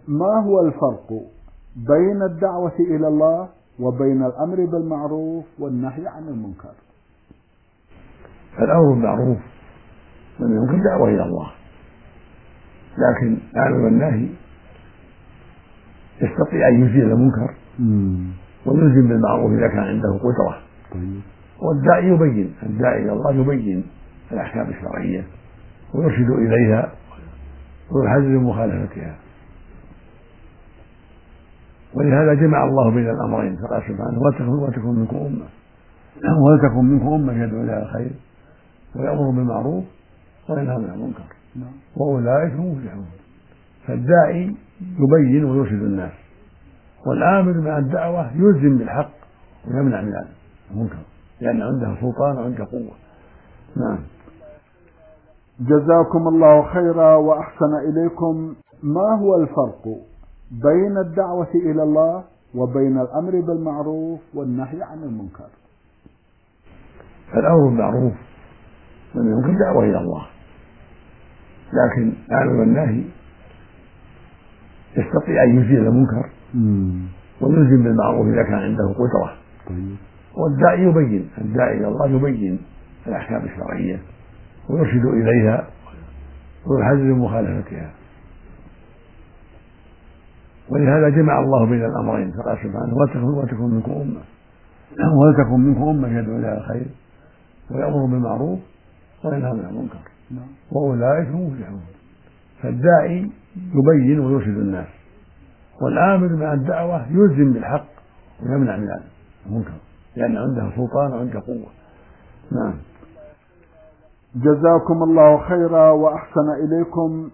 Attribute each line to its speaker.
Speaker 1: ما هو الفرق بين الدعوة إلى الله وبين الأمر بالمعروف والنهي عن المنكر؟
Speaker 2: الأمر بالمعروف لم يمكن دعوة إلى الله، لكن الأمر والنهي يستطيع أن يزيل المنكر ويلزم بالمعروف إذا كان عنده قدرة. والداعي يبين، الداعي إلى الله يبين الأحكام الشرعية ويرشد إليها ويحذر من مخالفتها. ولهذا جمع الله بين الأمرين، فقال سبحانه: ولتكن منكم أمة يدعون إلى الخير ويأمر بالمعروف وينهى عن المنكر وأولئك هم المفلحون. فالداعي يبين ويرشد الناس، والآمر مع الدعوة يلزم بالحق ويمنع من المنكر، لأن عنده سلطان وعنده قوة. نعم.
Speaker 1: جزاكم الله خيرا وأحسن إليكم. ما هو الفرق بين الدعوة إلى الله وبين الأمر بالمعروف والنهي عن المنكر؟
Speaker 2: الأمر بالمعروف لم يمكن دعوة إلى الله، لكن الأمر والنهي يستطيع أن يزيل المنكر ويلزم بالمعروف إذا كان عنده قدرة. والداعي يبين، الداعي إلى الله يبين الأحكام الشرعية ويرشد إليها ويحذر من مخالفتها. ولهذا جمع الله بين الأمرين، فقال سبحانه: ولتكن منكم أمة يدعون إلى الخير ويأمر بالمعروف وينهى عن المنكر وأولئك هم المفلحون. فالداعي يبين ويرشد الناس، والآمر مع الدعوة يلزم بالحق ويمنع من المنكر، لأن عنده سلطان وعنده قوة. نعم.
Speaker 1: جزاكم الله خيرا وأحسن إليكم.